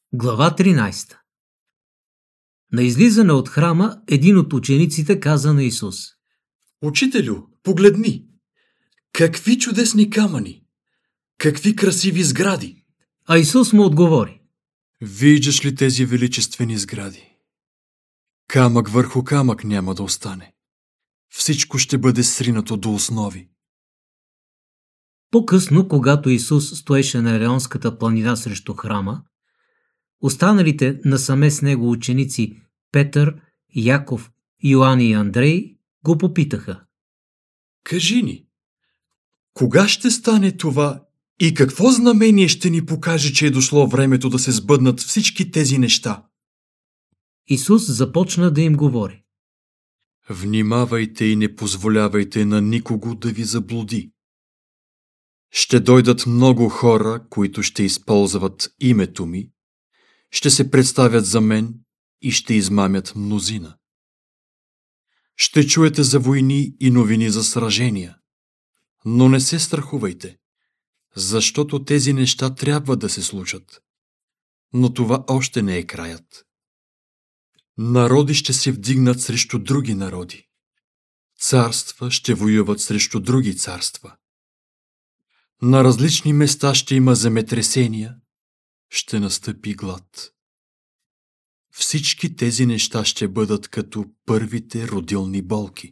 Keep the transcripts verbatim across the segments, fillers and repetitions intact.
Глава тринадесета. На излизане от храма един от учениците каза на Исус: Учителю, погледни! Какви чудесни камъни! Какви красиви сгради! А Исус му отговори: Виждаш ли тези величествени сгради? Камък върху камък няма да остане. Всичко ще бъде сринато до основи. По-късно, когато Исус стоеше на Елеонската планина срещу храма, останалите насаме с него ученици Петър, Яков, Йоан и Андрей го попитаха: Кажи ни, кога ще стане това и какво знамение ще ни покаже, че е дошло времето да се сбъднат всички тези неща? Исус започна да им говори: Внимавайте и не позволявайте на никого да ви заблуди. Ще дойдат много хора, които ще използват името ми, ще се представят за мен и ще измамят мнозина. Ще чуете за войни и новини за сражения, но не се страхувайте, защото тези неща трябва да се случат. Но това още не е краят. Народи ще се вдигнат срещу други народи. Царства ще воюват срещу други царства. На различни места ще има земетресения, ще настъпи глад. Всички тези неща ще бъдат като първите родилни болки.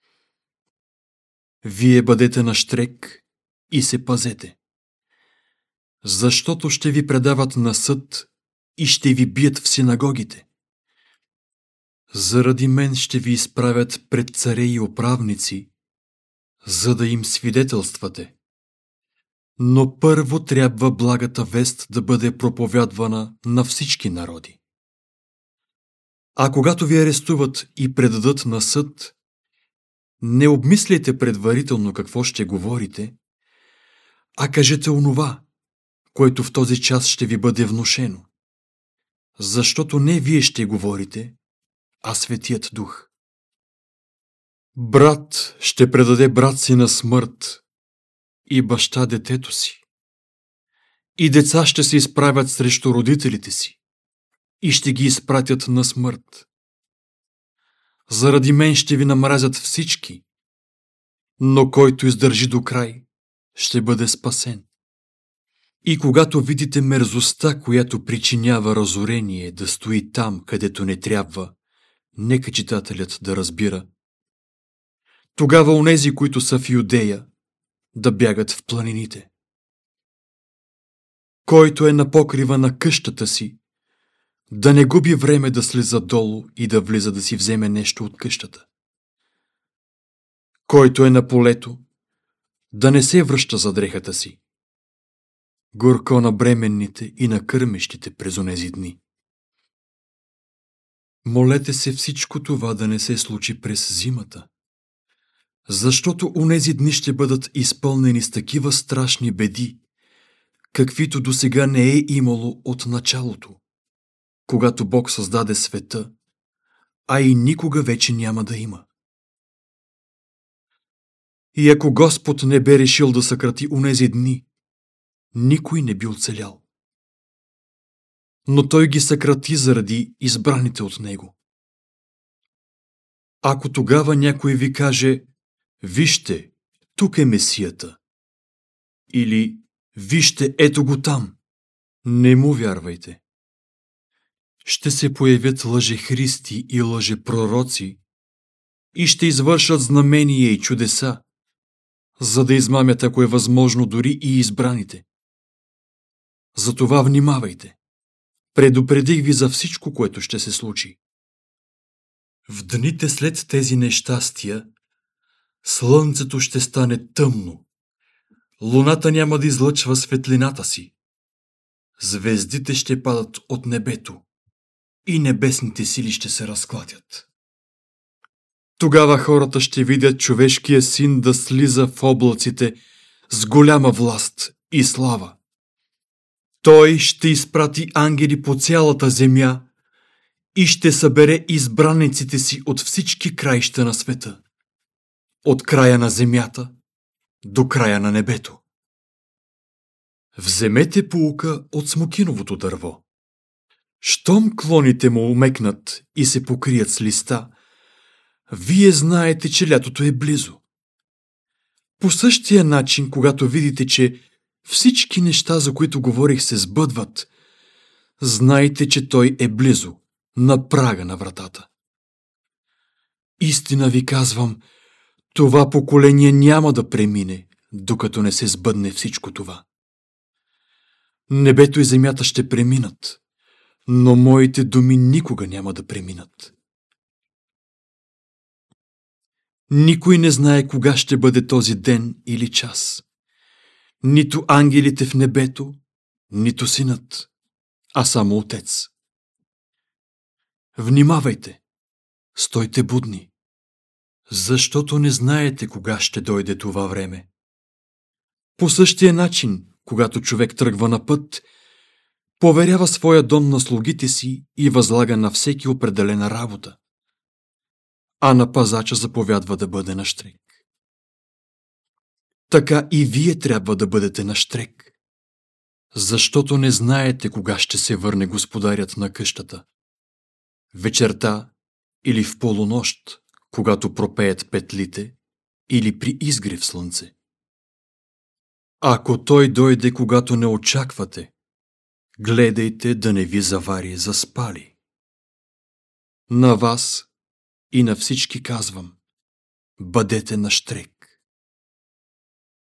Вие бъдете нащрек и се пазете, защото ще ви предават на съд и ще ви бият в синагогите. Заради мен ще ви изправят пред царе и управници, за да им свидетелствате. Но първо трябва благата вест да бъде проповядвана на всички народи. А когато ви арестуват и предадат на съд, не обмисляйте предварително какво ще говорите, а кажете онова, което в този час ще ви бъде внушено. Защото не вие ще говорите, а Светият Дух. Брат ще предаде брат си на смърт и баща детето си. И деца ще се изправят срещу родителите си и ще ги изпратят на смърт. Заради мен ще ви намразят всички, но който издържи до край, ще бъде спасен. И когато видите мерзостта, която причинява разорение, да стои там, където не трябва, нека читателят да разбира. Тогава онези, които са в Юдея, да бягат в планините. Който е на покрива на къщата си, да не губи време да слиза долу и да влиза да си вземе нещо от къщата. Който е на полето, да не се връща за дрехата си. Горко на бременните и на кърмещите през онези дни. Молете се всичко това да не се случи през зимата, защото онези дни ще бъдат изпълнени с такива страшни беди, каквито досега не е имало от началото, когато Бог създаде света, а и никога вече няма да има. И ако Господ не бе решил да съкрати онези дни, никой не би оцелял. Но Той ги съкрати заради избраните от Него. Ако тогава някой ви каже: вижте, тук е Месията, или вижте, ето го там, не му вярвайте. Ще се появят лъжехристи и лъжепророци и ще извършат знамения и чудеса, за да измамят, ако е възможно, дори и избраните. Затова внимавайте. Предупредих ви за всичко, което ще се случи. В дните след тези нещастия слънцето ще стане тъмно, луната няма да излъчва светлината си, звездите ще падат от небето и небесните сили ще се разклатят. Тогава хората ще видят човешкия син да слиза в облаците с голяма власт и слава. Той ще изпрати ангели по цялата земя и ще събере избраниците си от всички краища на света, от края на земята до края на небето. Вземете поука от смокиновото дърво. Щом клоните му умекнат и се покрият с листа, вие знаете, че лятото е близо. По същия начин, когато видите, че всички неща, за които говорих, се сбъдват, знайте, че той е близо, на прага на вратата. Истина ви казвам, това поколение няма да премине, докато не се сбъдне всичко това. Небето и земята ще преминат, но моите думи никога няма да преминат. Никой не знае кога ще бъде този ден или час. Нито ангелите в небето, нито синът, а само Отец. Внимавайте, стойте будни, защото не знаете кога ще дойде това време. По същия начин, когато човек тръгва на път, поверява своя дом на слугите си и възлага на всеки определена работа, а на пазача заповядва да бъде нащрек. Така и вие трябва да бъдете нащрек, защото не знаете кога ще се върне господарят на къщата. Вечерта или в полунощ, когато пропеят петлите, или при изгрев слънце. Ако той дойде, когато не очаквате, гледайте да не ви завари заспали. На вас и на всички казвам, бъдете нащрек.